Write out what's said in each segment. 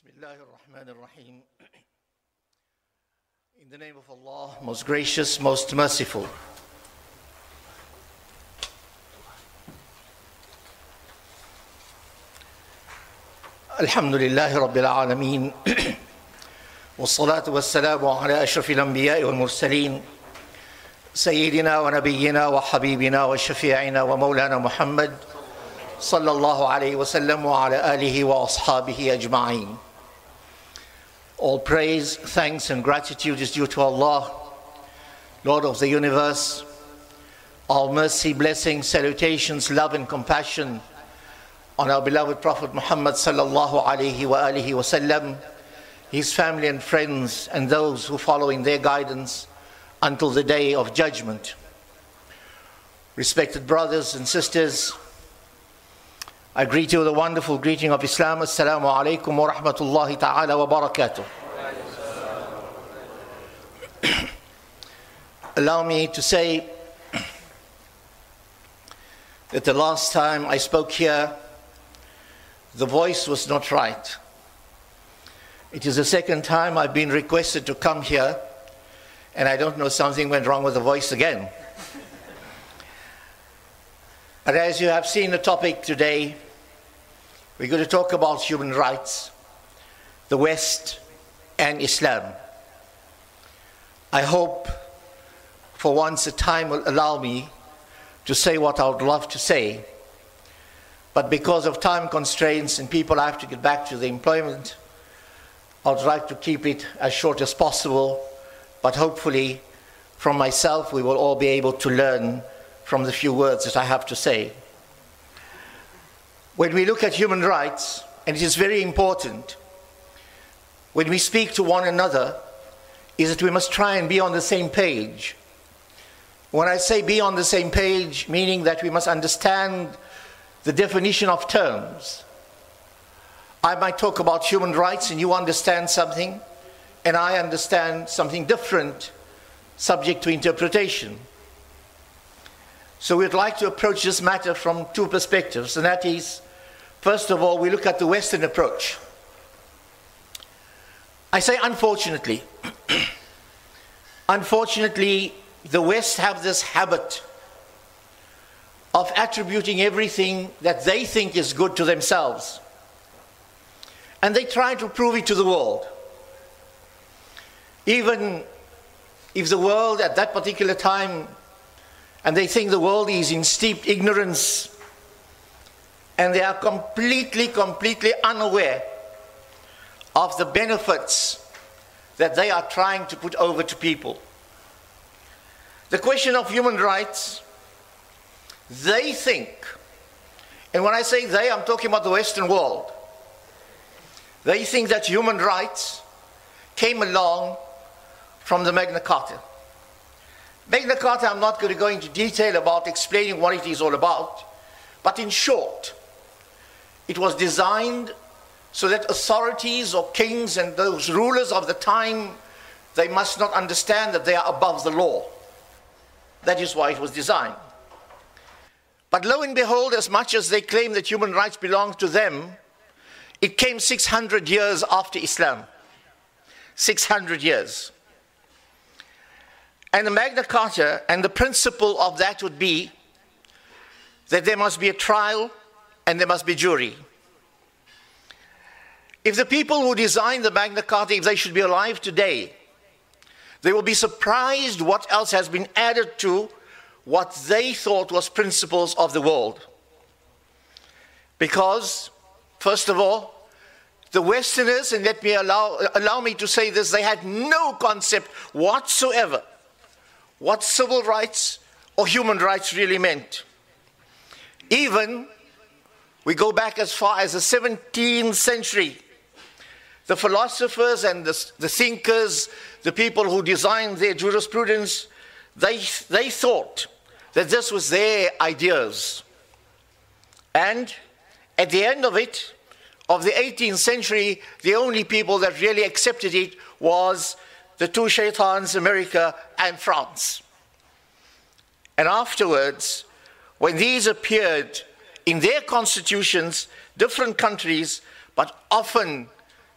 Bismillah ar-Rahman ar-Rahim. In the name of Allah, most gracious, most merciful. Alhamdulillahi Rabbil Alameen. والصلاة والسلام على أشرف الأنبياء والمرسلين سيدنا ونبينا وحبيبنا وشفيعنا ومولانا محمد صلى الله عليه وسلم وعلى آله وأصحابه أجمعين. All praise, thanks and gratitude is due to Allah, Lord of the universe. All mercy, blessings, salutations, love and compassion on our beloved Prophet Muhammad sallallahu alaihi wa alihi wasallam, his family and friends, and those who follow in their guidance until the day of judgment. Respected brothers and sisters, I greet you with a wonderful greeting of Islam. Assalamu alaikum wa rahmatullahi ta'ala wa barakatuh. Allow me to say that the last time I spoke here, the voice was not right. It is the second time I've been requested to come here, and I don't know, something went wrong with the voice again. But as you have seen the topic today, we're going to talk about human rights, the West and Islam. I hope for once the time will allow me to say what I would love to say. But because of time constraints and people have to get back to the employment, I would like to keep it as short as possible. But hopefully from myself we will all be able to learn from the few words that I have to say. When we look at human rights, and it is very important, when we speak to one another, is that we must try and be on the same page. When I say be on the same page, meaning that we must understand the definition of terms. I might talk about human rights and you understand something, and I understand something different, subject to interpretation. So we'd like to approach this matter from two perspectives, and that is, first of all, we look at the Western approach. I say unfortunately. Unfortunately, the West have this habit of attributing everything that they think is good to themselves. And they try to prove it to the world. Even if the world at that particular time, and they think the world is in steep ignorance, and they are completely unaware of the benefits that they are trying to put over to people. The question of human rights, they think, and when I say they, I'm talking about the Western world, they think that human rights came along from the Magna Carta. Magna Carta, I'm not going to go into detail about explaining what it is all about, but in short, it was designed so that authorities or kings and those rulers of the time, they must not understand that they are above the law. That is why it was designed. But lo and behold, as much as they claim that human rights belong to them, it came 600 years after Islam. 600 years. And the Magna Carta and the principle of that would be that there must be a trial and there must be jury. If the people who designed the Magna Carta, if they should be alive today, they will be surprised what else has been added to what they thought was principles of the world. Because, first of all, the Westerners, and let me allow me to say this, they had no concept whatsoever what civil rights or human rights really meant. Even, we go back as far as the 17th century, the philosophers and the thinkers, the people who designed their jurisprudence, they thought that this was their ideas. And at the end of it, of the 18th century, the only people that really accepted it was the two shaitans, America and France. And afterwards, when these appeared in their constitutions, different countries, but often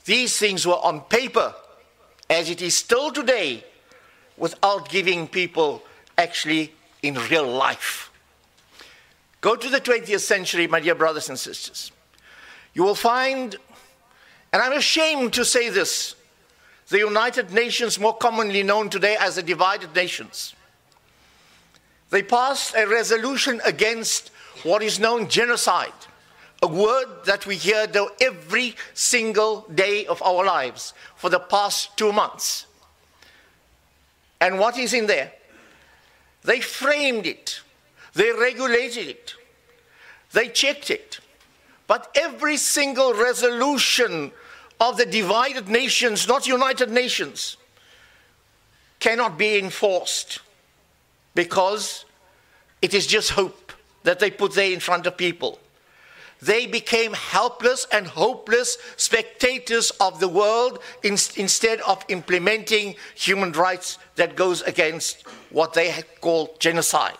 These things were on paper, as it is still today, without giving people actually in real life. Go to the 20th century, my dear brothers and sisters. You will find, and I'm ashamed to say this, the United Nations, more commonly known today as the Divided Nations. They passed a resolution against what is known genocide, a word that we hear though every single day of our lives for the past 2 months. And what is in there? They framed it, they regulated it, they checked it. But every single resolution of the Divided Nations, not United Nations, cannot be enforced because it is just hope that they put there in front of people. They became helpless and hopeless spectators of the world instead of implementing human rights that goes against what they call genocide.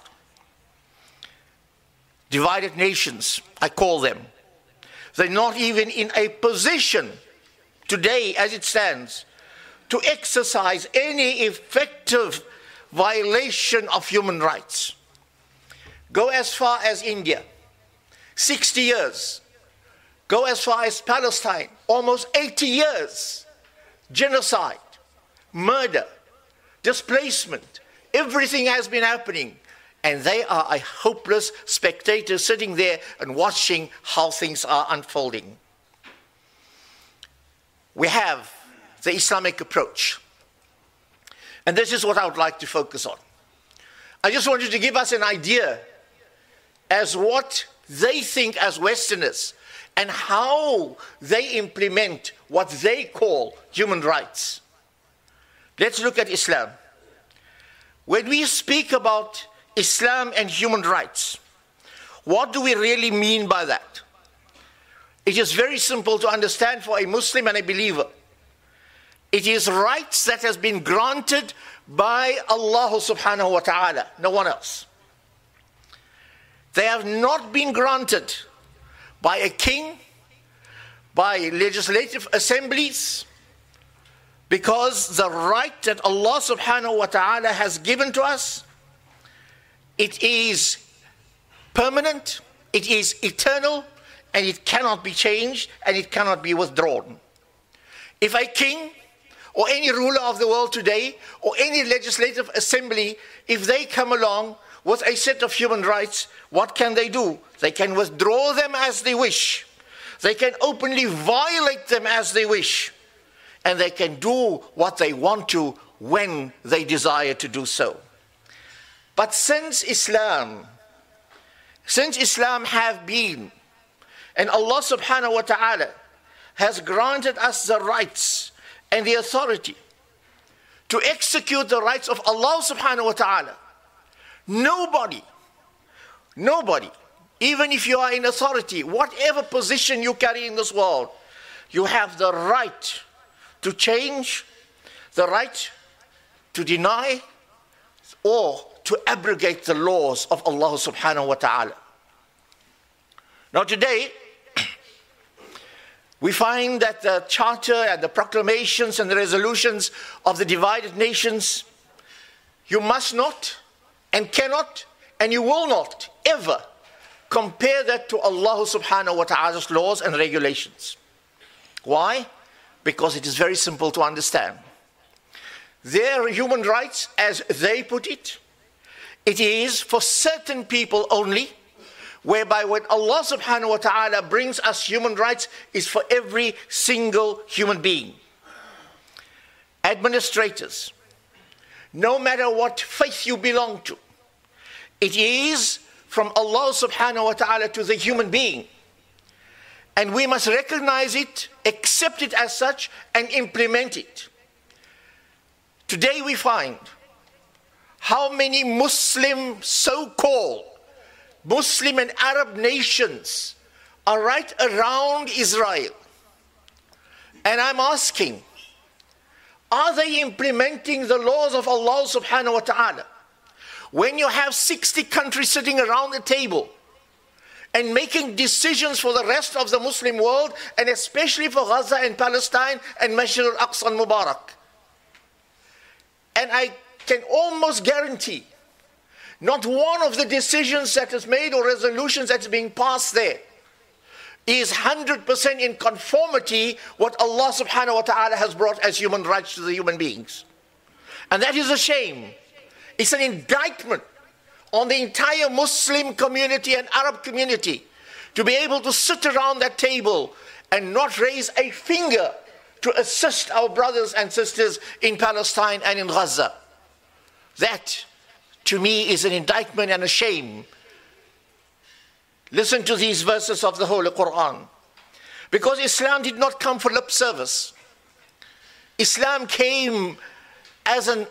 Divided nations, I call them. They're not even in a position today, as it stands, to exercise any effective violation of human rights. Go as far as India, 60 years. Go as far as Palestine, almost 80 years. Genocide, murder, displacement, everything has been happening. And they are a hopeless spectator sitting there and watching how things are unfolding. We have the Islamic approach. And this is what I would like to focus on. I just wanted to give us an idea as what they think as Westerners and how they implement what they call human rights. Let's look at Islam. When we speak about Islam and human rights, what do we really mean by that? It is very simple to understand for a Muslim and a believer. It is rights that has been granted by Allah subhanahu wa ta'ala, no one else. They have not been granted by a king, by legislative assemblies, because the right that Allah subhanahu wa ta'ala has given to us, it is permanent, it is eternal, and it cannot be changed, and it cannot be withdrawn. If a king or any ruler of the world today, or any legislative assembly, if they come along with a set of human rights, what can they do? They can withdraw them as they wish. They can openly violate them as they wish. And they can do what they want to when they desire to do so. But since Islam have been, and Allah subhanahu wa ta'ala has granted us the rights and the authority to execute the rights of Allah subhanahu wa ta'ala, nobody, even if you are in authority, whatever position you carry in this world, you have the right to change, the right to deny, or to abrogate the laws of Allah subhanahu wa ta'ala. Now today, we find that the charter and the proclamations and the resolutions of the divided nations, you must not and cannot and you will not ever compare that to Allah subhanahu wa ta'ala's laws and regulations. Why? Because it is very simple to understand. Their human rights, as they put it, it is for certain people only, whereby when Allah subhanahu wa ta'ala brings us human rights, is for every single human being. Administrators, no matter what faith you belong to, it is from Allah subhanahu wa ta'ala to the human being. And we must recognize it, accept it as such, and implement it. Today we find how many Muslim, so-called Muslim and Arab nations are right around Israel. And I'm asking, are they implementing the laws of Allah subhanahu wa ta'ala? When you have 60 countries sitting around the table, and making decisions for the rest of the Muslim world, and especially for Gaza and Palestine and Masjid al-Aqsa al-Mubarak. And I can almost guarantee not one of the decisions that is made or resolutions that is being passed there is 100% in conformity what Allah subhanahu wa ta'ala has brought as human rights to the human beings. And that is a shame. It's an indictment on the entire Muslim community and Arab community to be able to sit around that table and not raise a finger to assist our brothers and sisters in Palestine and in Gaza. That, to me, is an indictment and a shame. Listen to these verses of the Holy Quran. Because Islam did not come for lip service. Islam came as an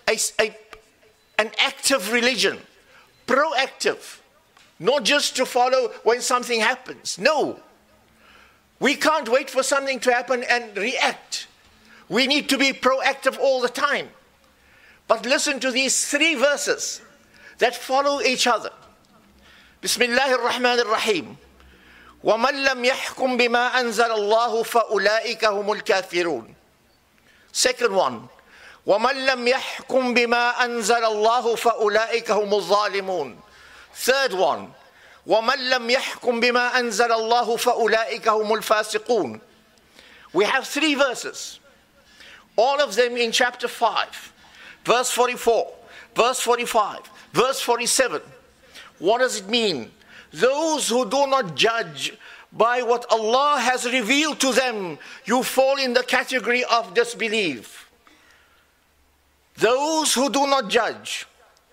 active religion, proactive, not just to follow when something happens. No. We can't wait for something to happen and react. We need to be proactive all the time. But listen to these 3 verses that follow each other. Bismillahir Rahmanir Rahim. وَمَنْ لَمْ يَحْكُمْ بِمَا أَنزَلَ اللَّهُ فَأُولَٰئِكَ هُمُ الْكَافِرُونَ. Second one. وَمَنْ لَمْ يَحْكُمْ بِمَا أَنزَلَ اللَّهُ فَأُولَٰئِكَ هُمُ الظَّالِمُونَ. Third one. وَمَنْ لَمْ يَحْكُمْ بِمَا أَنزَلَ اللَّهُ فَأُولَٰئِكَ هُمُ الْفَاسِقُونَ. We have 3 verses, all of them in chapter 5, verse 44, verse 45, verse 47. What does it mean? Those who do not judge by what Allah has revealed to them, you fall in the category of disbelief. Those who do not judge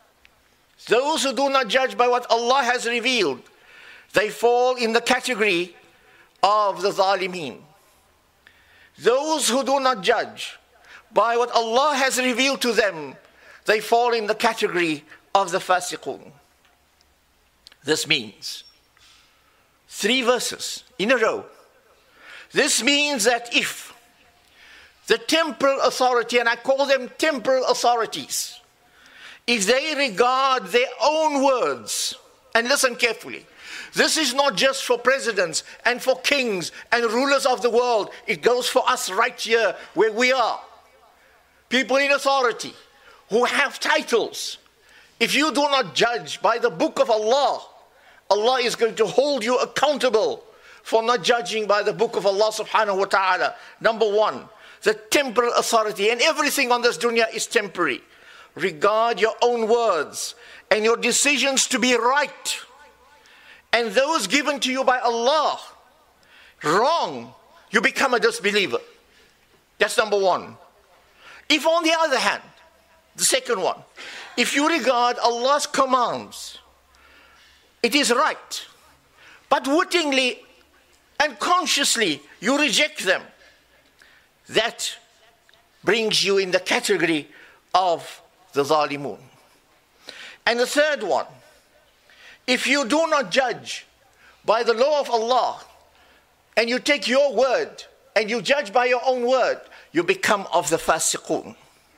by what Allah has revealed, they fall in the category of the Zalimeen. Those who do not judge by what Allah has revealed to them, they fall in the category of the Fasiqun. This means 3 verses in a row. This means that if the temporal authority, and I call them temporal authorities, if they regard their own words, and listen carefully, this is not just for presidents and for kings and rulers of the world, it goes for us right here where we are. People in authority who have titles. If you do not judge by the book of Allah, Allah is going to hold you accountable for not judging by the book of Allah subhanahu wa ta'ala. Number 1, the temporal authority, and everything on this dunya is temporary. Regard your own words and your decisions to be right, and those given to you by Allah wrong, you become a disbeliever. That's number 1. If on the other hand, the second one, if you regard Allah's commands, it is right, but wittingly and consciously you reject them, that brings you in the category of the Zalimun. And the third one, if you do not judge by the law of Allah, and you take your word and you judge by your own word, you become of the Fasiqun.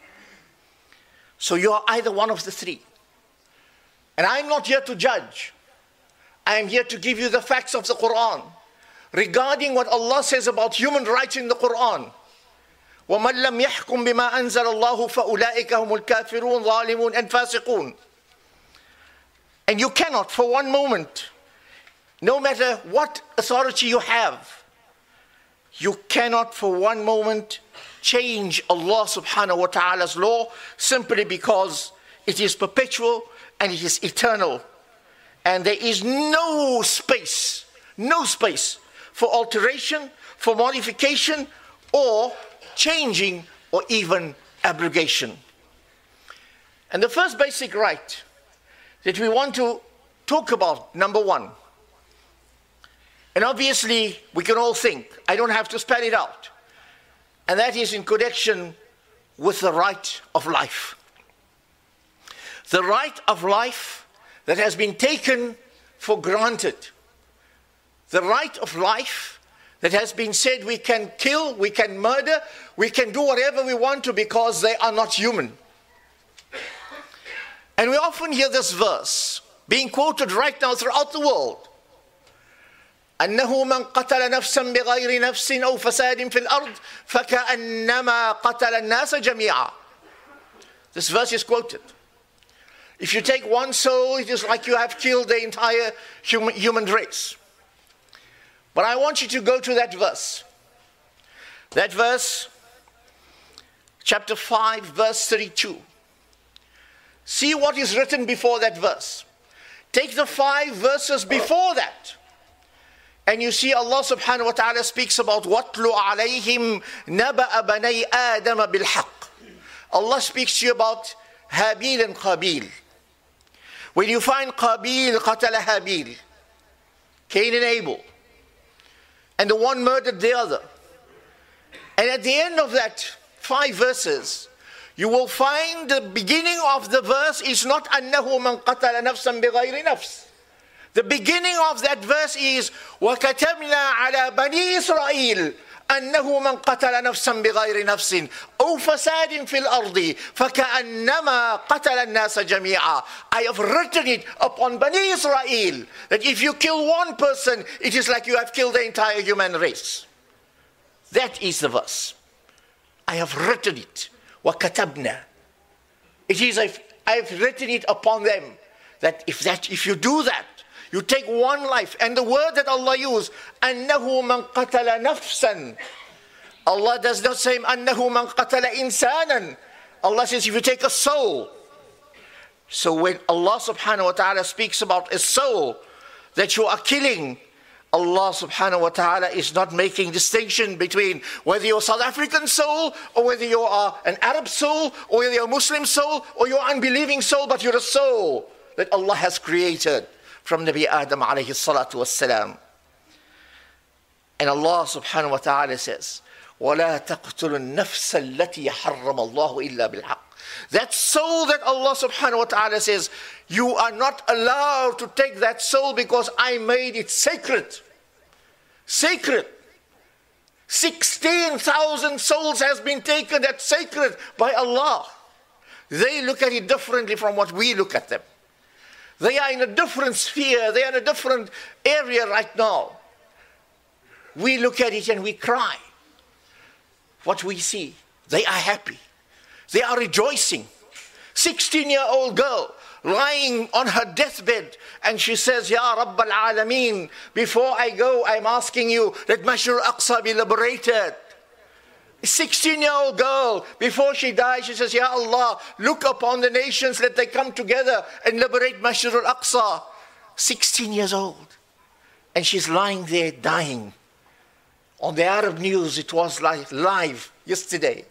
So you are either one of the 3. And I'm not here to judge. I am here to give you the facts of the Quran regarding what Allah says about human rights in the Quran. وَمَنْ لَمْ يَحْكُمْ بِمَا أَنزَلَ اللَّهُ فَأُولَٰئِكَ هُمُ الْكَافِرُونَ ظَالِمُونَ and فَاسِقُونَ. And you cannot for one moment, no matter what authority you have, you cannot for one moment change Allah subhanahu wa ta'ala's law simply because it is perpetual and it is eternal. And there is no space for alteration, for modification, or changing, or even abrogation. And the first basic right that we want to talk about, number 1, and obviously we can all think, I don't have to spell it out, and that is in connection with the right of life. The right of life that has been taken for granted. The right of life that has been said we can kill, we can murder, we can do whatever we want to because they are not human. And we often hear this verse being quoted right now throughout the world. أنه من قتل نفسا بغير نفس أو فساد في الأرض فكأنما قتل الناس جميعا. This verse is quoted. If you take one soul, it is like you have killed the entire human race. But I want you to go to that verse. That verse, chapter 5, verse 32. See what is written before that verse. Take the 5 verses before that, and you see Allah subhanahu wa ta'ala speaks about وَاتْلُ عَلَيْهِمْ نَبَأَ بَنَيْ آدَمَ بِالْحَقِّ. Allah speaks to you about Habil and Qabil. When you find Qabil قتل Habil, Cain and Abel, and the one murdered the other. And at the end of that 5 verses, you will find the beginning of the verse is not أَنَّهُ مَنْ قَتَلَ نَفْسًا بِغَيْرِ نَفْسٍ. The beginning of that verse is وَكَتَبْنَا عَلَى بَنِي إِسْرَائِيلَ أَنَّهُ مَنْ قَتَلَ نَفْسًا بِغَيْرِ نَفْسٍ أَوْ فَسَادٍ فِي الْأَرْضِ فَكَأَنَّمَا قَتَلَ النَّاسَ جَمِيعًا. I have written it upon Bani Israel that if you kill one person, it is like you have killed the entire human race. That is the verse. I have written it. وَكَتَبْنَا. It is, I have written it upon them that if you do that, you take one life, and the word that Allah used, أَنَّهُ مَنْ قَتَلَ نَفْسًا. Allah does not say أَنَّهُ مَنْ قَتَلَ إِنسَانًا. Allah says if you take a soul. So when Allah subhanahu wa ta'ala speaks about a soul that you are killing, Allah subhanahu wa ta'ala is not making distinction between whether you're a South African soul, or whether you are an Arab soul, or whether you're a Muslim soul, or you're an unbelieving soul, but you're a soul that Allah has created from Nabi Adam alayhi salatu wassalam. And Allah subhanahu wa ta'ala says, وَلَا تَقْتُلُوا النَّفْسَ الَّتِي حَرَّمَ اللَّهُ إِلَّا بِالْحَقِّ. That soul that Allah subhanahu wa ta'ala says, you are not allowed to take that soul because I made it sacred. Sacred. 16,000 souls has been taken, that's sacred by Allah. They look at it differently from what we look at them. They are in a different sphere, they are in a different area right now. We look at it and we cry. What we see, they are happy. They are rejoicing. 16-year-old girl lying on her deathbed, and she says, Ya Rabb al-Alameen, before I go, I'm asking you that Masjid al-Aqsa be liberated. A 16-year-old girl, before she dies, she says, Ya Allah, look upon the nations, let they come together and liberate Masjid al-Aqsa. 16 years old. And she's lying there dying. On the Arab news, it was like live yesterday.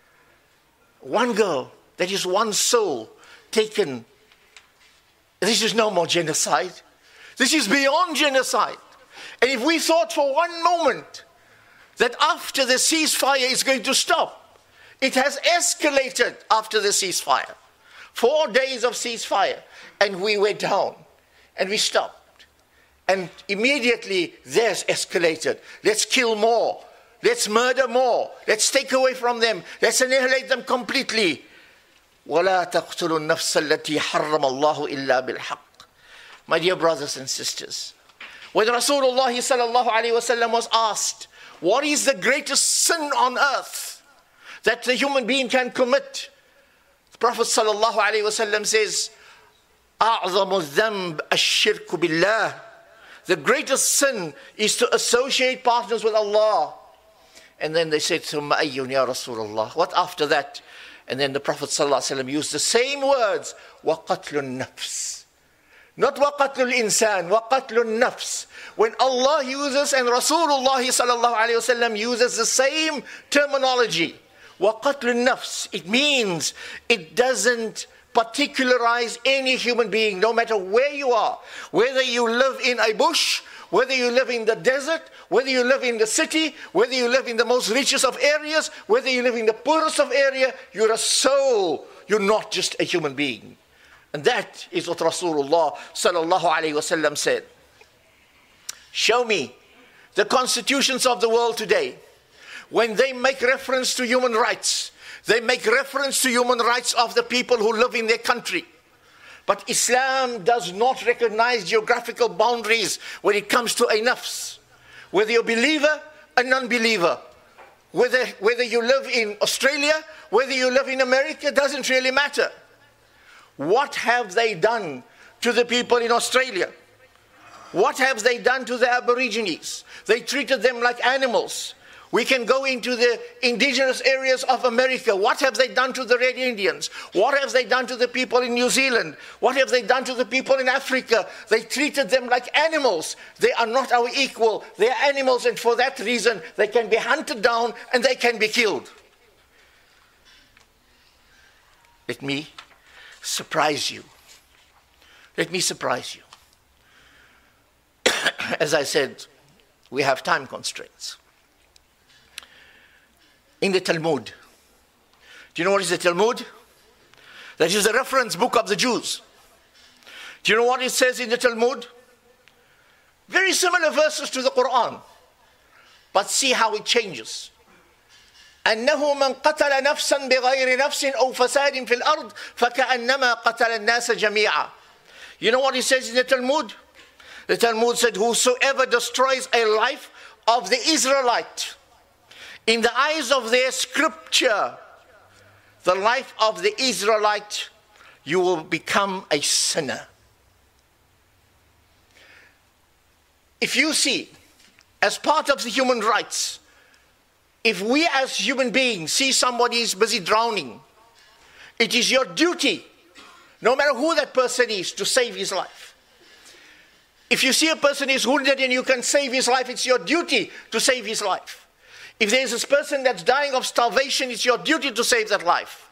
One girl, that is one soul taken. This is no more genocide. This is beyond genocide. And if we thought for one moment that after the ceasefire is going to stop, it has escalated after the ceasefire. 4 days of ceasefire, and we went down, and we stopped. And immediately there's escalated. Let's kill more. Let's murder more. Let's take away from them. Let's annihilate them completely. وَلَا تَقْتُلُوا النَّفْسَ الَّتِي حَرَّمَ اللَّهُ إِلَّا بِالْحَقِّ. My dear brothers and sisters, when Rasulullah sallallahu alayhi wa sallam was asked, what is the greatest sin on earth that the human being can commit? The Prophet sallallahu alayhi wa sallam says, أَعْظَمُ الذَّنْبِ الشِّرْكُ بِاللَّهِ. The greatest sin is to associate partners with Allah. And then they said, ثُمَّ أَيُّنْ يَا رَسُولَ اللَّهِ. What after that? And then the Prophet ﷺ used the same words, وَقَتْلُ النَّفْسِ. Not وَقَتْلُ الْإِنسَانِ, وَقَتْلُ النَّفْسِ. When Allah uses and Rasulullah ﷺ uses the same terminology, وَقَتْلُ النَّفْسِ, it means it doesn't particularize any human being, no matter where you are. Whether you live in a bush, whether you live in the desert, whether you live in the city, whether you live in the most richest of areas, whether you live in the poorest of area, you're a soul. You're not just a human being. And that is what Rasulullah sallallahu alayhi wa sallam said. Show me the constitutions of the world today. When they make reference to human rights, they make reference to human rights of the people who live in their country. But Islam does not recognize geographical boundaries when it comes to a nafs. Whether you're a believer, a non-believer, whether you live in Australia, whether you live in America, doesn't really matter. What have they done to the people in Australia? What have they done to the Aborigines? They treated them like animals. We can go into the indigenous areas of America. What have they done to the Red Indians? What have they done to the people in New Zealand? What have they done to the people in Africa? They treated them like animals. They are not our equal. They are animals, and for that reason, they can be hunted down and they can be killed. Let me surprise you. Let me surprise you. As I said, we have time constraints. In the Talmud, do you know what is the Talmud? That is the reference book of the Jews. Do you know what it says in the Talmud? Very similar verses to the Quran, but see how it changes. أنه من قتل نفسا بغير نفس أو فساد في الأرض فكأنما قتل الناس جميعا. You know what it says in the Talmud? The Talmud said, whosoever destroys a life of the Israelite, in the eyes of their scripture, the life of the Israelite, you will become a sinner. If you see, as part of the human rights, if we as human beings see somebody is busy drowning, it is your duty, no matter who that person is, to save his life. If you see a person is wounded and you can save his life, it's your duty to save his life. If there's this person that's dying of starvation, it's your duty to save that life.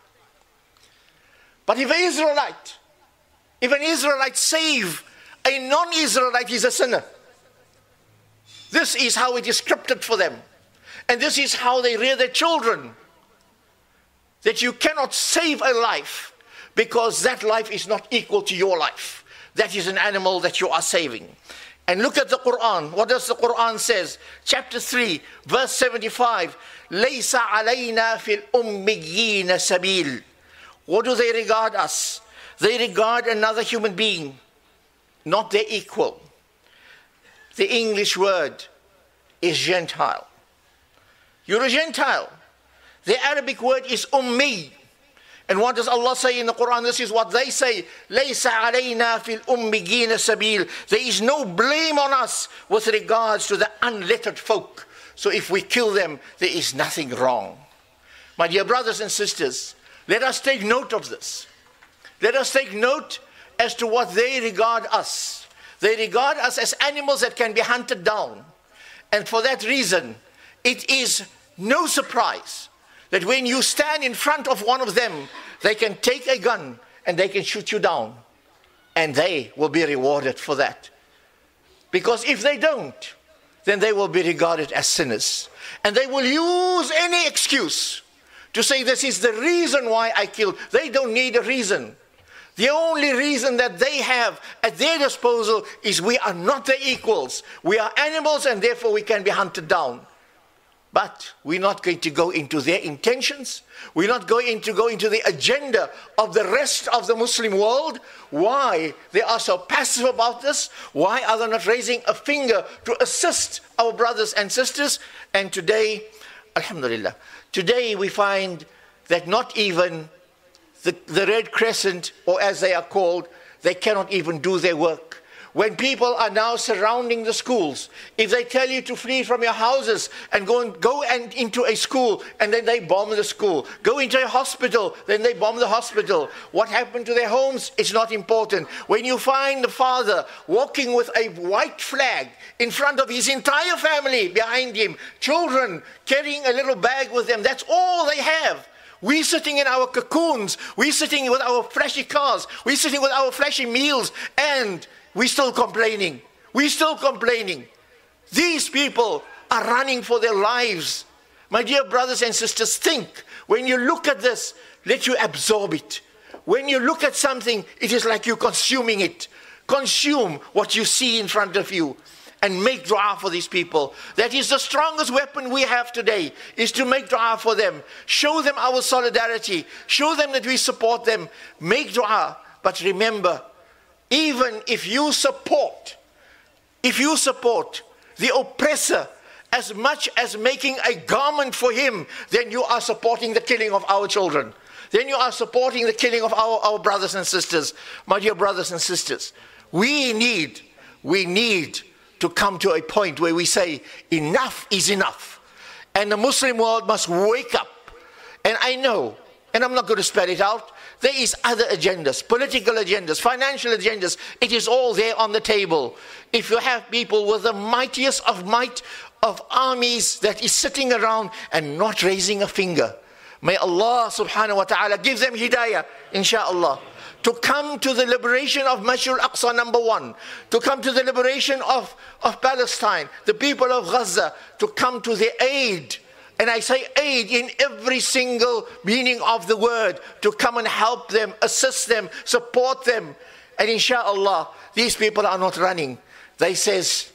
But if an Israelite save a non-Israelite, he's a sinner. This is how it is scripted for them. And this is how they rear their children. That you cannot save a life because that life is not equal to your life. That is an animal that you are saving. And look at the Quran. What does the Quran says? Chapter 3, verse 75. لَيْسَ عَلَيْنَا فِي الْأُمِّيِّينَ سَبِيلٌ. What do they regard us? They regard another human being, not their equal. The English word is Gentile. You're a Gentile. The Arabic word is ummi. And what does Allah say in the Quran? This is what they say. لَيْسَ عَلَيْنَا فِي الْأُمِّيِّينَ سَبِيلٌ. There is no blame on us with regards to the unlettered folk. So if we kill them, there is nothing wrong. My dear brothers and sisters, let us take note of this. Let us take note as to what they regard us. They regard us as animals that can be hunted down. And for that reason, it is no surprise that when you stand in front of one of them, they can take a gun and they can shoot you down. And they will be rewarded for that. Because if they don't, then they will be regarded as sinners. And they will use any excuse to say this is the reason why I killed. They don't need a reason. The only reason that they have at their disposal is we are not their equals. We are animals and therefore we can be hunted down. But we're not going to go into their intentions. We're not going to go into the agenda of the rest of the Muslim world. Why they are so passive about this? Why are they not raising a finger to assist our brothers and sisters? And today, alhamdulillah, today we find that not even the Red Crescent, or as they are called, they cannot even do their work. When people are now surrounding the schools, if they tell you to flee from your houses and go into a school, and then they bomb the school, go into a hospital, then they bomb the hospital. What happened to their homes? It's not important. When you find the father walking with a white flag in front of his entire family behind him, children carrying a little bag with them, that's all they have. We're sitting in our cocoons, we're sitting with our flashy cars, we're sitting with our flashy meals, and we're still complaining. We're still complaining. These people are running for their lives. My dear brothers and sisters, think. When you look at this, let you absorb it. When you look at something, it is like you're consuming it. Consume what you see in front of you and make dua for these people. That is the strongest weapon we have today, is to make dua for them. Show them our solidarity. Show them that we support them. Make dua. But remember, even if you support the oppressor as much as making a garment for him, then you are supporting the killing of our children. Then you are supporting the killing of our brothers and sisters. My dear brothers and sisters, we need to come to a point where we say enough is enough. And the Muslim world must wake up. And I know, and I'm not going to spell it out, there is other agendas, political agendas, financial agendas. It is all there on the table. If you have people with the mightiest of might of armies that is sitting around and not raising a finger, may Allah subhanahu wa ta'ala give them hidayah, inshaAllah, to come to the liberation of Masjid al-Aqsa, number one, to come to the liberation of Palestine, the people of Gaza, to come to their aid. And I say aid in every single meaning of the word, to come and help them, assist them, support them. And inshallah, these people are not running. They says,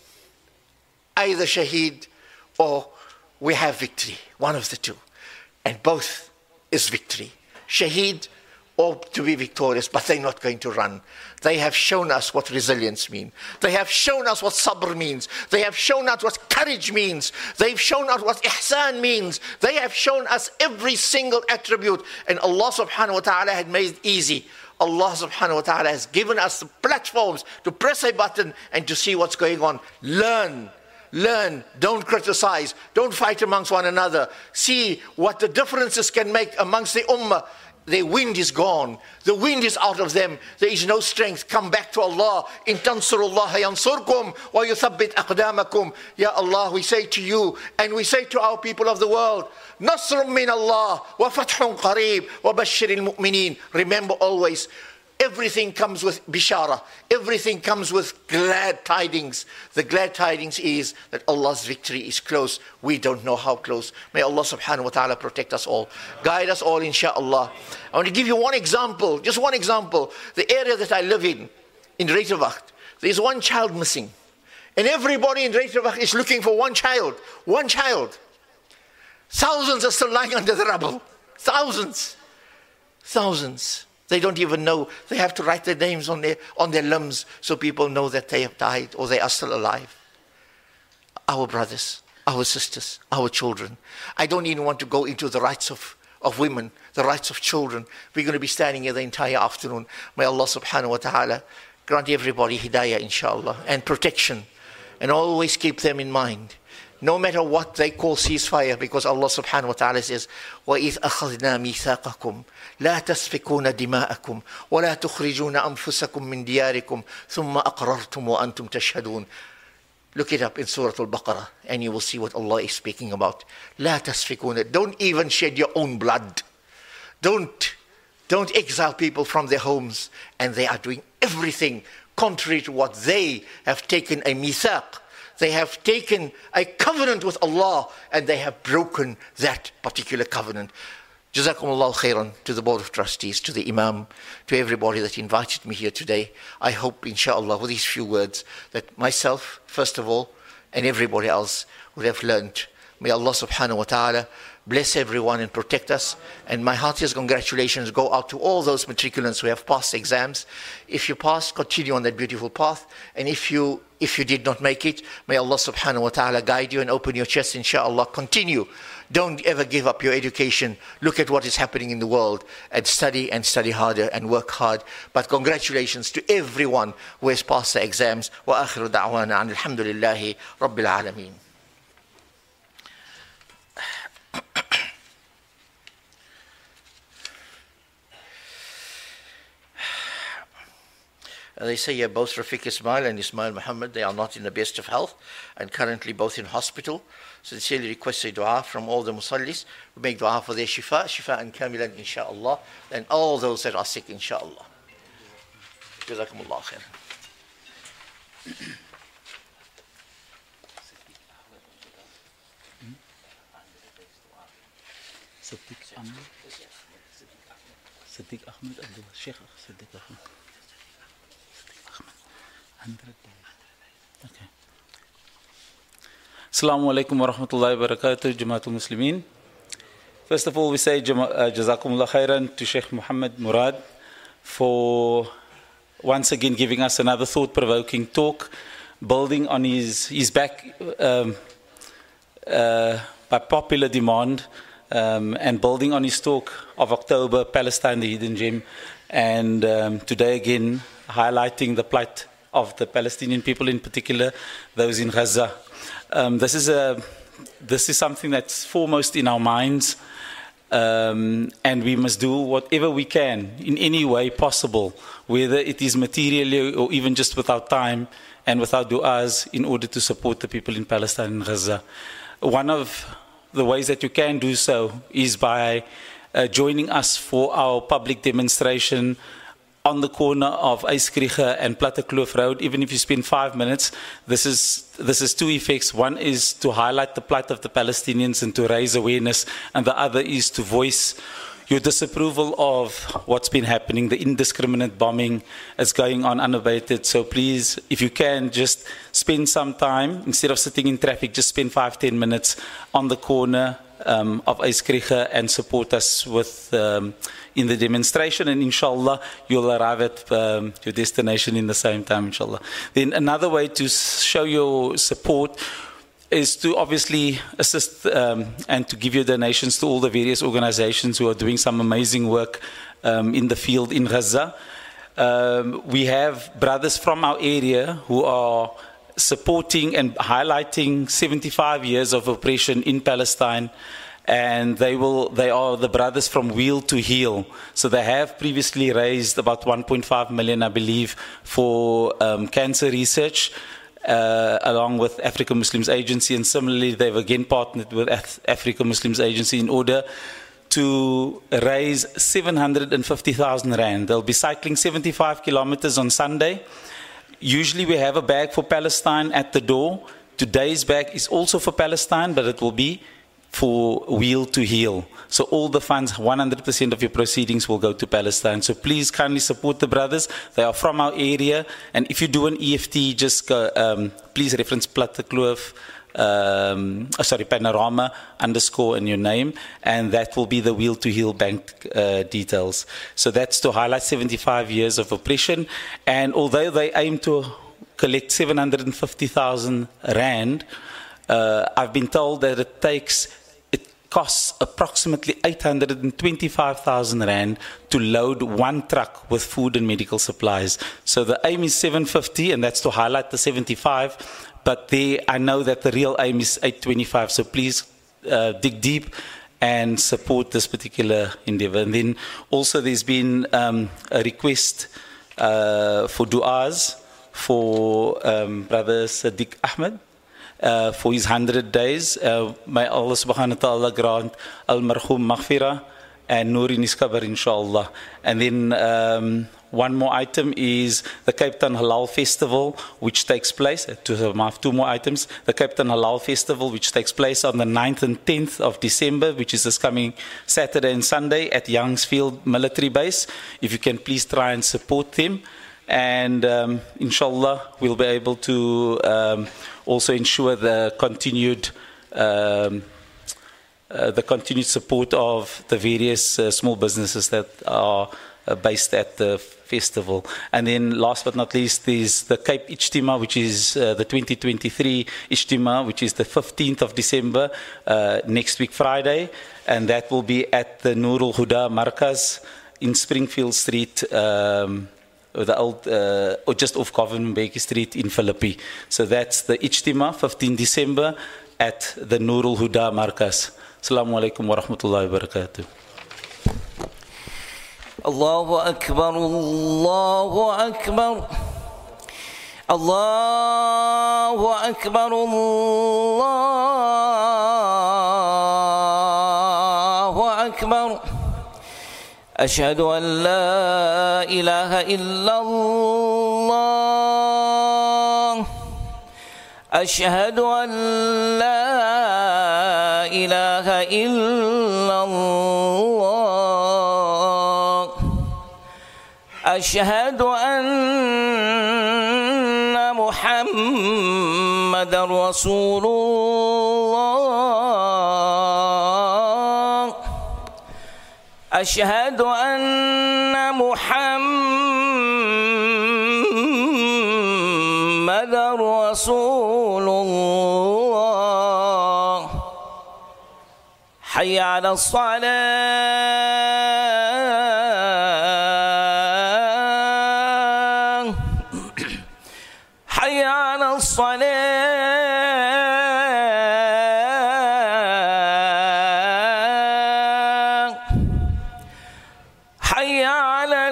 either shaheed or we have victory, one of the two. And both is victory. Shaheed or to be victorious, but they're not going to run. They have shown us what resilience means. They have shown us what sabr means. They have shown us what courage means. They've shown us what ihsan means. They have shown us every single attribute. And Allah subhanahu wa ta'ala had made it easy. Allah subhanahu wa ta'ala has given us the platforms to press a button and to see what's going on. Learn, don't criticize, don't fight amongst one another. See what the differences can make amongst the ummah. Their wind is gone. The wind is out of them. There is no strength. Come back to Allah. In tansurullah yansurkum wa yuthabbit aqdamakum. Ya Allah, we say to you and we say to our people of the world, Nasrun min Allah wa fathun qareeb wa bashiril mu'mineen. Remember always, everything comes with bishara. Everything comes with glad tidings. The glad tidings is that Allah's victory is close. We don't know how close. May Allah subhanahu wa ta'ala protect us all. Guide us all, inshaAllah. I want to give you one example, just one example. The area that I live in Reiterwacht, there is one child missing. And everybody in Reiterwacht is looking for one child. One child. Thousands are still lying under the rubble. Thousands. They don't even know. They have to write their names on their limbs so people know that they have died or they are still alive. Our brothers, our sisters, our children. I don't even want to go into the rights of women, the rights of children. We're going to be standing here the entire afternoon. May Allah subhanahu wa ta'ala grant everybody hidayah, inshallah, and protection. And always keep them in mind. No matter what they call ceasefire, because Allah subhanahu wa ta'ala says, وَإِذْ أَخَذْنَا مِيثَاقَكُمْ لَا تَسْفِكُونَ دِمَاءَكُمْ وَلَا تُخْرِجُونَ أَنفُسَكُمْ مِنْ دِيَارِكُمْ ثُمَّ أَقْرَرْتُمْ وَأَنْتُمْ تَشْهَدُونَ. Look it up in Surah Al-Baqarah and you will see what Allah is speaking about. لَا تَسْفِكُونَ. Don't even shed your own blood. Don't exile people from their homes. And they are doing everything contrary to what they have taken a mithaq. They have taken a covenant with Allah and they have broken that particular covenant. Jazakumullah khairan to the Board of Trustees, to the Imam, to everybody that invited me here today. I hope, inshallah, with these few words, that myself, first of all, and everybody else would have learned. May Allah subhanahu wa ta'ala bless everyone and protect us. And my heartiest congratulations go out to all those matriculants who have passed exams. If you passed, continue on that beautiful path. And if you did not make it, may Allah subhanahu wa ta'ala guide you and open your chest, inshallah. Continue. Don't ever give up your education. Look at what is happening in the world and study harder and work hard. But congratulations to everyone who has passed the exams. Wa akhiru da'wana an alhamdulillahi rabbil alameen. They say here both Rafiq Ismail and Ismail Muhammad, they are not in the best of health and currently both in hospital. So sincerely request a dua from all the musallis. We make dua for their shifa and kamilan, inshaAllah, and all those that are sick, inshaAllah. Jazakumullah khair. Siddiq Ahmed Abdullah, Sheikh Siddiq Ahmed. Okay. Assalamu alaikum wa rahmatullahi wa barakatuh, Jamaatul Muslimin. First of all, we say Jazakumullah khairan to Sheikh Muhammad Murad for once again giving us another thought-provoking talk, building on his back by popular demand, and building on his talk of October, Palestine, the Hidden Gem, and today again highlighting the plight of the Palestinian people, in particular those in Gaza. This is something that's foremost in our minds, and we must do whatever we can in any way possible, whether it is materially or even just with our time and with our du'as, in order to support the people in Palestine and Gaza. One of the ways that you can do so is by joining us for our public demonstration on the corner of Ijskriege and Plattekloof Road. Even if you spend 5 minutes, this is two effects. One is to highlight the plight of the Palestinians and to raise awareness, and the other is to voice your disapproval of what's been happening. The indiscriminate bombing is going on unabated. So please, if you can, just spend some time, instead of sitting in traffic, just spend 5-10 minutes on the corner of Ijskriege and support us with in the demonstration, and inshallah you'll arrive at your destination in the same time, inshallah. Then another way to show your support is to obviously assist and to give your donations to all the various organizations who are doing some amazing work in the field in Gaza. We have brothers from our area who are supporting and highlighting 75 years of oppression in Palestine, and they are the brothers from Wheel to Heal. So they have previously raised about 1.5 million, I believe, for cancer research, along with African Muslims Agency, and similarly they've again partnered with African Muslims Agency in order to raise 750,000 rand. They'll be cycling 75 kilometers on Sunday. Usually we have a bag for Palestine at the door. Today's bag is also for Palestine, but it will be for Wheel to Heal. So all the funds, 100% of your proceedings will go to Palestine. So please kindly support the brothers. They are from our area. And if you do an EFT, just go, please reference Plattekloof, Panorama _ in your name, and that will be the Wheel to Heal bank details. So that's to highlight 75 years of oppression. And although they aim to collect 750,000 rand, I've been told that it costs approximately 825,000 rand to load one truck with food and medical supplies. So the aim is 750, and that's to highlight the 75. But I know that the real aim is 825. So please dig deep and support this particular endeavor. And then also there's been a request for du'as for Brother Sadiq Ahmed for his 100 days. May Allah subhanahu wa ta'ala grant al-marhum maghfirah and nur in his qabr, inshallah. And then one more item is the Cape Town Halal Festival, which takes place, two more items, the Cape Town Halal Festival, which takes place on the 9th and 10th of December, which is this coming Saturday and Sunday at Youngsfield Military Base. If you can please try and support them. And inshallah, we'll be able to also ensure the continued support of the various small businesses that are based at the festival. And then last but not least is the Cape Ijtima, which is the 2023 Ijtima, which is the 15th of December, next week Friday, and that will be at the Nurul Huda Markaz in Springfield Street, the old, or just off Government Street in Philippi. So that's the Ijtima, 15 December at the Nurul Huda Markaz. Assalamu alaikum wa rahmatullahi wa barakatuh. Allahu Akbar, Allahu Akbar, Allahu Akbar, Allahu Akbar. Ashhadu an la ilaha illallah. Ashhadu an la ilaha illallah. Ashhadu anna Muhammadan Rasulullah. أشهد أن محمد رسول الله حي على الصلاة حي على الصلاة حي على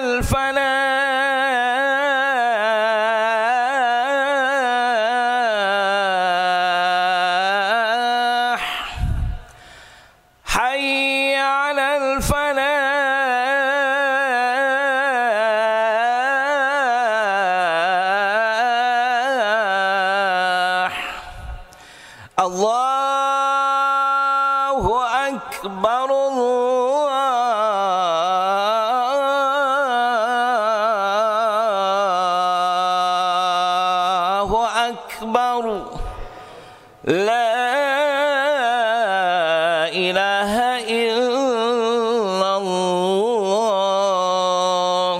الفلاح حي على الفلاح الله أكبر الله أكبر لا إله إلا الله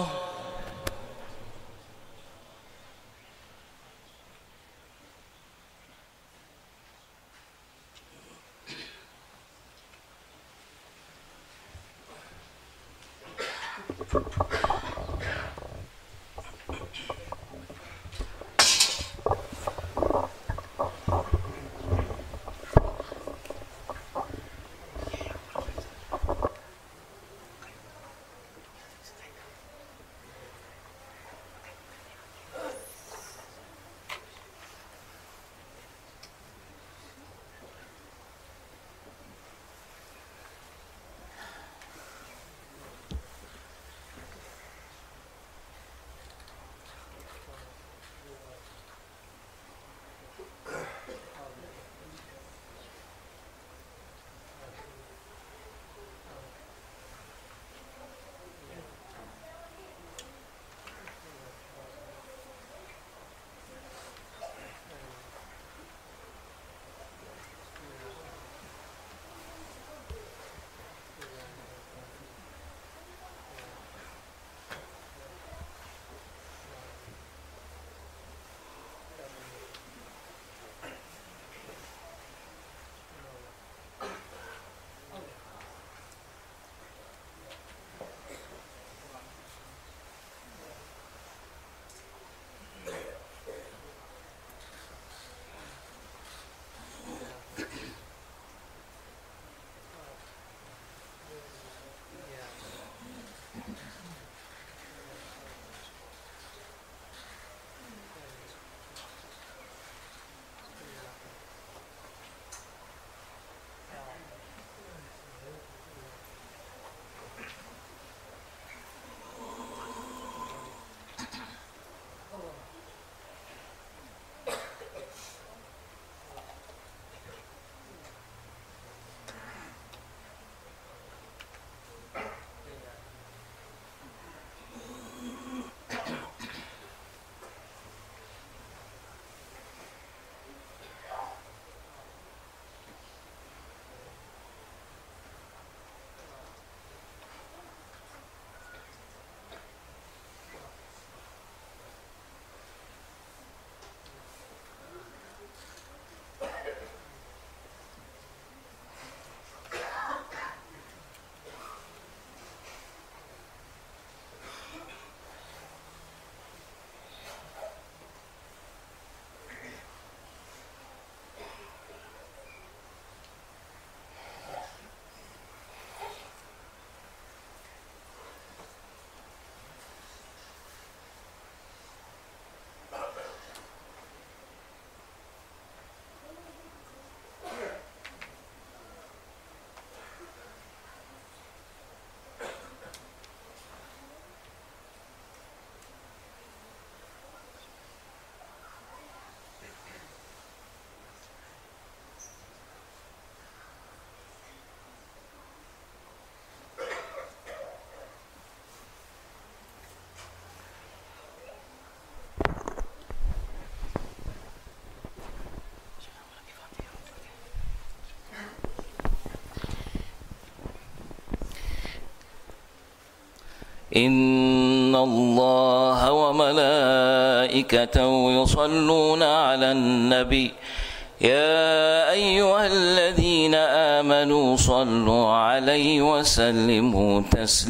إن الله وملائكته يصلون على النبي يا أيها الذين آمنوا صلوا عليه وسلموا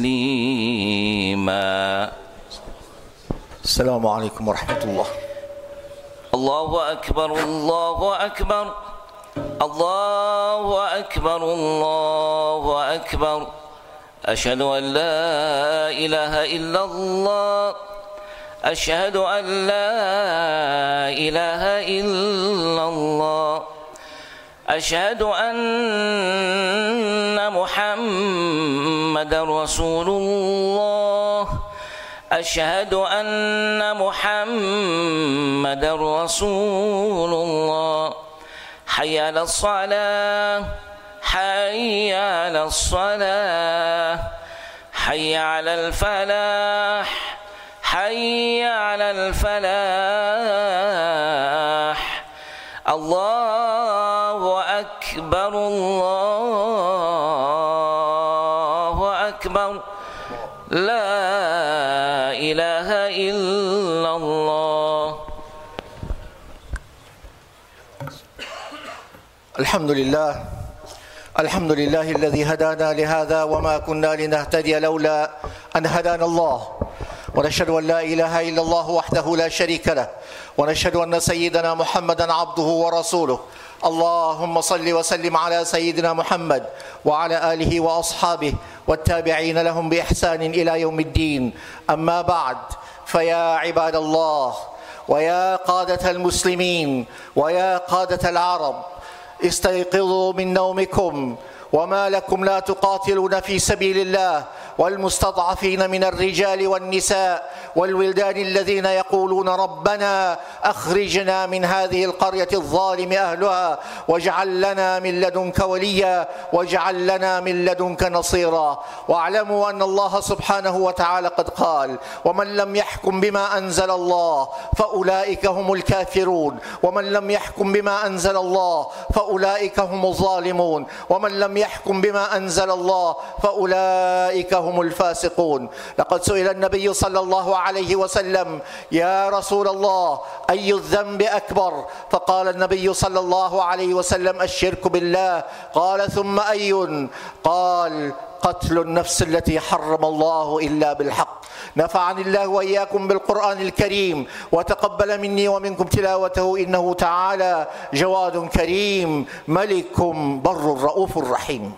تسليما. السلام عليكم ورحمة الله. الله أكبر الله أكبر الله أكبر الله أكبر. أشهد أن لا إله إلا الله. أشهد أن لا إله إلا الله. أشهد أن محمدا رسول الله. أشهد أن محمدا رسول الله. حي على الصلاة حي على الصلاة حي على الفلاح حي على الفلاح. الله أكبر الله أكبر. لا إله إلا الله. الحمد لله الحمد لله الذي هدانا لهذا وما كنا لنهتدي لولا أن هدانا الله. ونشهد أن لا إله إلا الله وحده لا شريك له. ونشهد أن سيدنا محمدا عبده ورسوله. اللهم صل وسلم على سيدنا محمد وعلى آله وأصحابه والتابعين لهم بإحسان إلى يوم الدين. أما بعد، فيا عباد الله ويا قادة المسلمين ويا قادة العرب، استيقظوا من نومكم. وما لكم لا تقاتلون في سبيل الله والمستضعفين من الرجال والنساء والولدان الذين يقولون ربنا أخرجنا من هذه القرية الظالم أهلها واجعل لنا من لدنك وليا واجعل لنا من لدنك نصيرا. واعلموا أن الله سبحانه وتعالى قد قال: ومن لم يحكم بما أنزل الله فأولئك هم الكافرون، ومن لم يحكم بما أنزل الله فأولئك هم الظالمون، ومن لم يحكم بما أنزل الله فأولئك هم الفاسقون. لقد سئل النبي صلى الله عليه وسلم: يا رسول الله، أي الذنب أكبر؟ فقال النبي صلى الله عليه وسلم: الشرك بالله. قال: ثم أي؟ قال: قتل النفس التي حرم الله إلا بالحق. نفعني الله وإياكم بالقرآن الكريم وتقبل مني ومنكم تلاوته، إنه تعالى جواد كريم ملك بر رؤوف رحيم.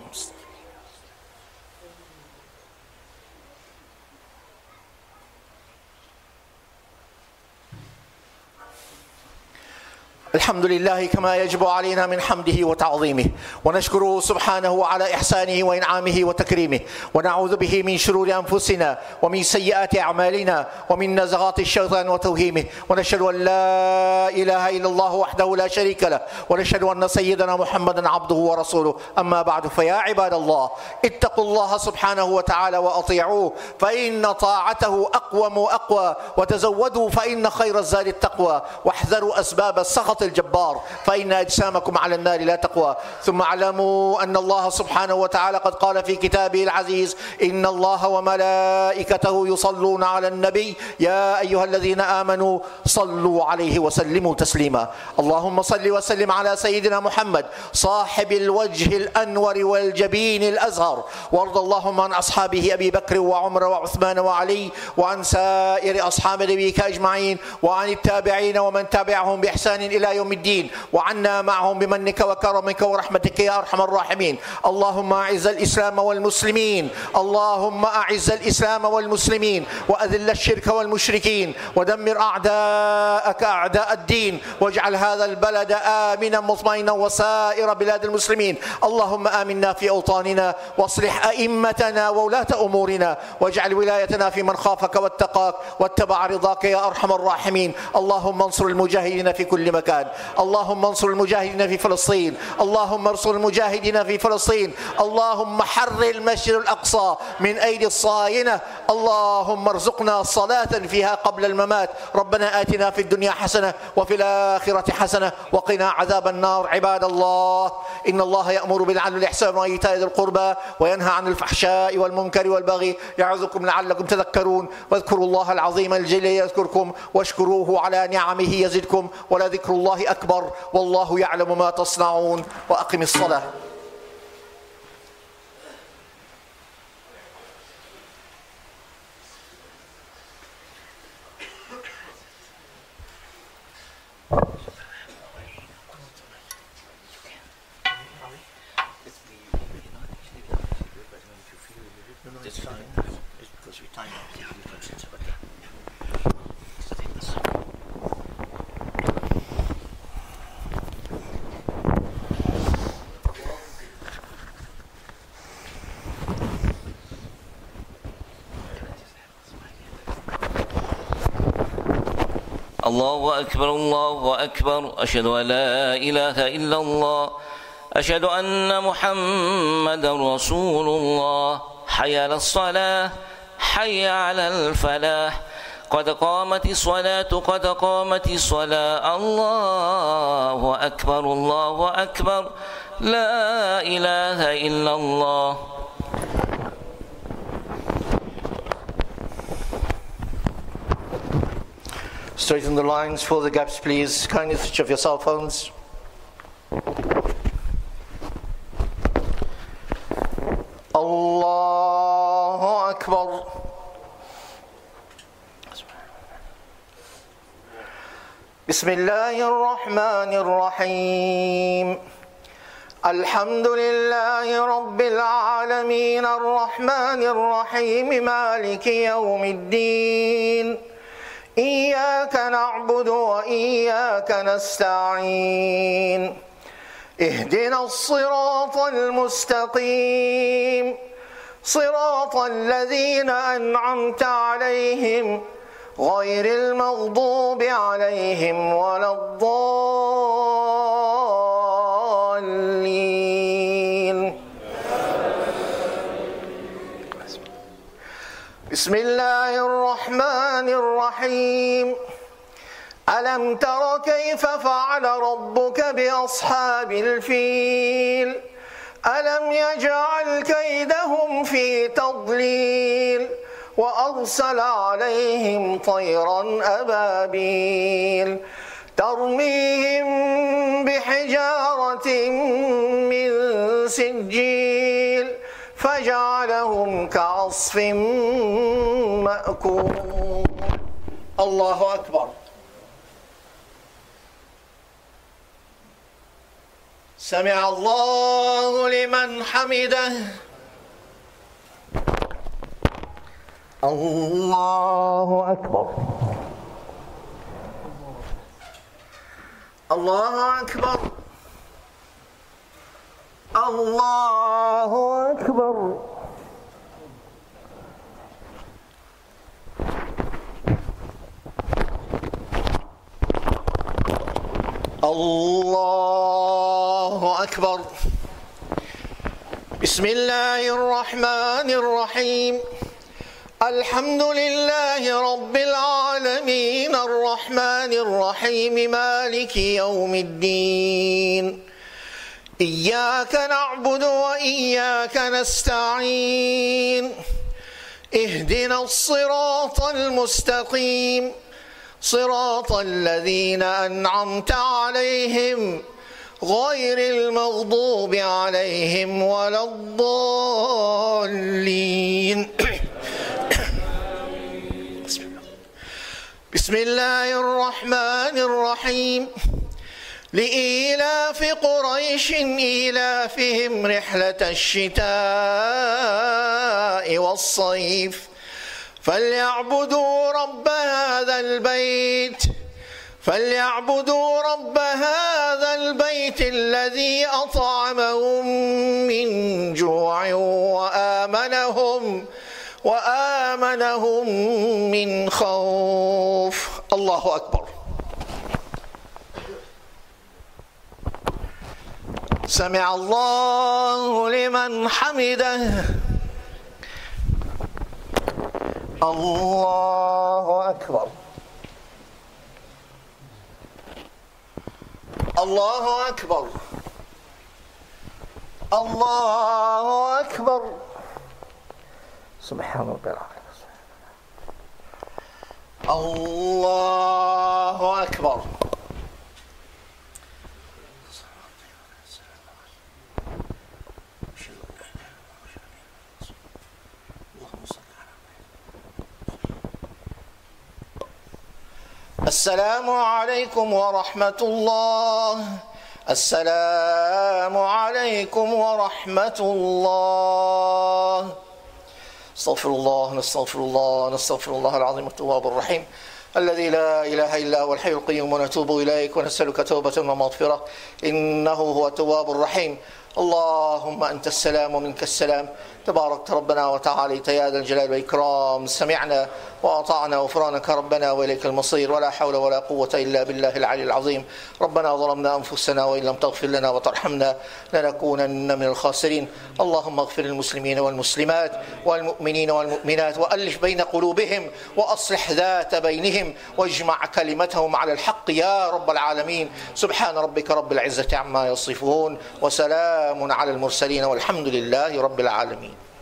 الحمد لله كما يجب علينا من حمده وتعظيمه، ونشكره سبحانه على إحسانه وإنعامه وتكريمه، ونعوذ به من شرور أنفسنا ومن سيئات أعمالنا ومن نزغات الشيطان وتوهيمه. ونشهد أن لا إله إلا الله وحده لا شريك له، ونشهد أن سيدنا محمدا عبده ورسوله. أما بعد، فيا عباد الله، اتقوا الله سبحانه وتعالى وأطيعوه، فإن طاعته أقوم وأقوى، وتزودوا فإن خير الزاد التقوى، واحذروا أسباب السخط الجبار فإن أجسامكم على النار لا تقوى. ثم اعلموا أن الله سبحانه وتعالى قد قال في كتابه العزيز: إن الله وملائكته يصلون على النبي يا أيها الذين آمنوا صلوا عليه وسلموا تسليما. اللهم صل وسلم على سيدنا محمد صاحب الوجه الأنور والجبين الأزهر، وارض اللهم عن أصحابه أبي بكر وعمر وعثمان وعلي، وعن سائر أصحاب نبيك أجمعين، وعن التابعين ومن تبعهم بإحسان إلى يوم الدين، وعنا معهم بمنك وكرمك ورحمتك يا أرحم الراحمين. اللهم أعز الإسلام والمسلمين، اللهم أعز الإسلام والمسلمين، وأذل الشرك والمشركين، ودمر أعداءك أعداء الدين، واجعل هذا البلد آمنا مطمئنا وسائر بلاد المسلمين. اللهم آمنا في أوطاننا، واصلح أئمتنا وولاة أمورنا، واجعل ولايتنا في من خافك واتقاك واتبع رضاك يا أرحم الراحمين. اللهم انصر المجاهدين في كل مكان، العباد. اللهم انصر المجاهدين في فلسطين، اللهم انصر المجاهدين في فلسطين، اللهم حرر المسجد الأقصى من أيدي الصهاينة، اللهم ارزقنا صلاة فيها قبل الممات. ربنا آتنا في الدنيا حسنة وفي الآخرة حسنة وقنا عذاب النار. عباد الله، إن الله يأمر بالعدل والإحسان وإيتاء ذي القربى وينهى عن الفحشاء والمنكر والبغي يعظكم لعلكم تذكرون. واذكروا الله العظيم الجليل يذكركم واشكروه على نعمه يزدكم ولذكر الله أكبر والله يعلم ما تصنعون. وأقم الصلاة. الله أكبر الله أكبر. أشهد أن لا إله إلا الله. أشهد أن محمدا رسول الله. حي على الصلاة، حي على الفلاح، قد قامت الصلاة قد قامت الصلاة. الله أكبر الله أكبر. لا إله إلا الله. Straighten the lines, fill the gaps please. Kindly switch off your cell phones. Allahu Akbar. Bismillahir Rahmanir Rahim. Alhamdulillahi Rabbil Alameen Ar-Rahmanir Rahim Maliki Yawmiddin. إياك نعبد وإياك نستعين اهدنا الصراط المستقيم صراط الذين أنعمت عليهم غير المغضوب عليهم ولا الضالين. بسم الله الرحمن الرحيم. ألم تر كيف فعل ربك بأصحاب الفيل ألم يجعل كيدهم في تضليل وأرسل عليهم طيرا أبابيل ترميهم بحجارة من سجيل فجعلهم كعصف مأكول. الله أكبر. سمع الله لمن حمده. الله أكبر. الله أكبر. الله أكبر. الله أكبر. بسم الله الرحمن الرحيم. الحمد لله رب العالمين الرحمن الرحيم مالك يوم الدين. إياك نعبد وإياك نستعين اهدنا الصراط المستقيم صراط الذين أنعمت عليهم غير المغضوب عليهم ولا الضالين. بسم الله الرحمن الرحيم. لإيلاف قريش إيلافهم رحلة الشتاء والصيف فليعبدوا رب هذا البيت الذي أطعمهم من جوع وآمنهم من خوف. الله أكبر. سمع الله لمن حمده. الله أكبر. الله أكبر. الله أكبر. سبحان ربي العظيم. الله أكبر. السلام عليكم ورحمة الله. السلام عليكم ورحمة الله. استغفر الله نستغفر الله نستغفر الله العظيم التواب الرحيم الذي لا إله إلا هو الحي القيوم، ونتوب إليك ونسألك توبة ومغفرة إنه هو التواب الرحيم. اللهم أنت السلام ومنك السلام، تباركت ربنا وتعاليت يا ذا الجلال والإكرام. سمعنا وأطعنا غفرانك ربنا وإليك المصير، ولا حول ولا قوة إلا بالله العلي العظيم. ربنا ظلمنا أنفسنا وإن لم تغفر لنا وترحمنا لنكونن من الخاسرين. اللهم اغفر للمسلمين والمسلمات والمؤمنين والمؤمنات، وألف بين قلوبهم وأصلح ذات بينهم، واجمع كلمتهم على الحق يا رب العالمين. سبحان ربك رب العزة عما يصفون، وسلام على المرسلين، والحمد لله رب العالمين.